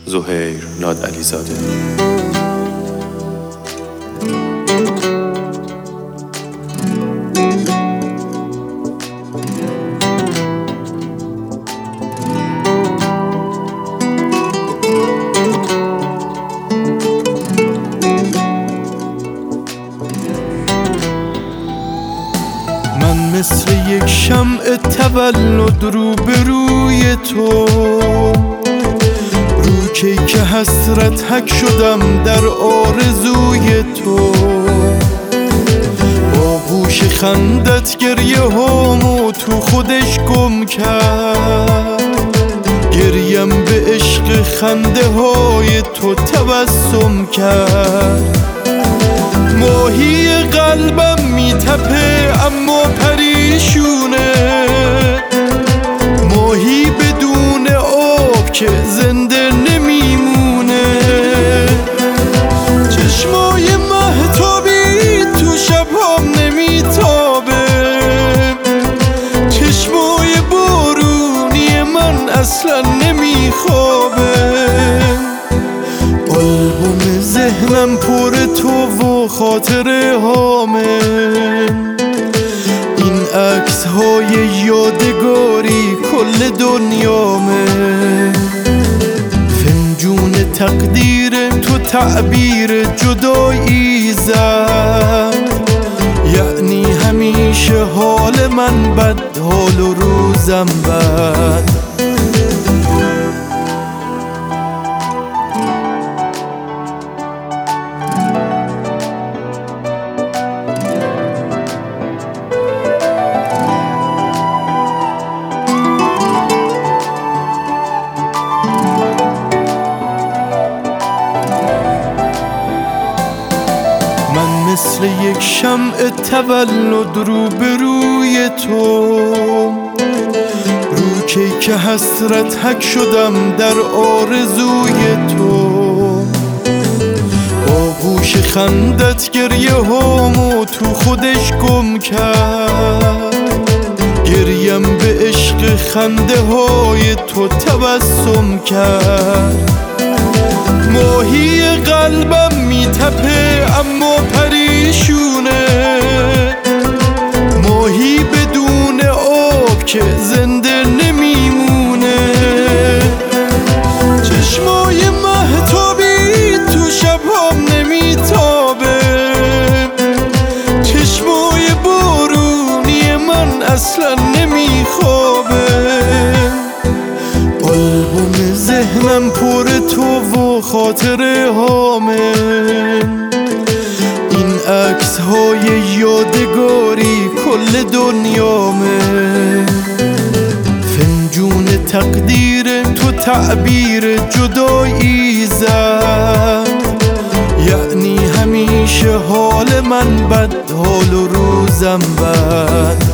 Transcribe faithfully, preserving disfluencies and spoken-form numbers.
زهیر نادعلیزاده. من مثل یک شمع تولد روبروی تو، رو کیک حسرت حک شدم در آرزوی تو. با بوش خندت گریه هامو تو خودش گم کرد، گریم به عشق خنده های تو تبسم کرد. ماهی قلبم میتپه اما پریشونه، ماهی بدون آب که زنده نمیمونه. چشمای مهتابی تو شبام نمیتابه، چشمای بارونی من اصلا نمیخوابه. آلبوم ذهنم پر تو و خاطره هامه، این عکس های یادگاری کل دنیامه. فنجون تقدیر تو تعبیر جدایی زد، یعنی همیشه حال من بد، حال و روزم بد. من مثل یک شمع تولد روبروی تو، رو کیک حسرت حک شدم در آرزوی تو. با بوش خندت گریه هامو تو خودش گم کرد، گریم به عشق خنده های تو تبسم کرد. ماهی قلبم میتپه اما پریشونه، ماهی بدون آب که زنده نمیمونه. چشمای مهتابی تو شبام نمیتابه، چشمای بارونی من اصلا نمیخوابه. آلبوم ذهنم پر تو و خاطره هامه، این عکس های یادگاری کل دنیامه. فنجون تقدیر تو تعبیر جدایی زد، یعنی همیشه حال من بد، حال و روزم بد.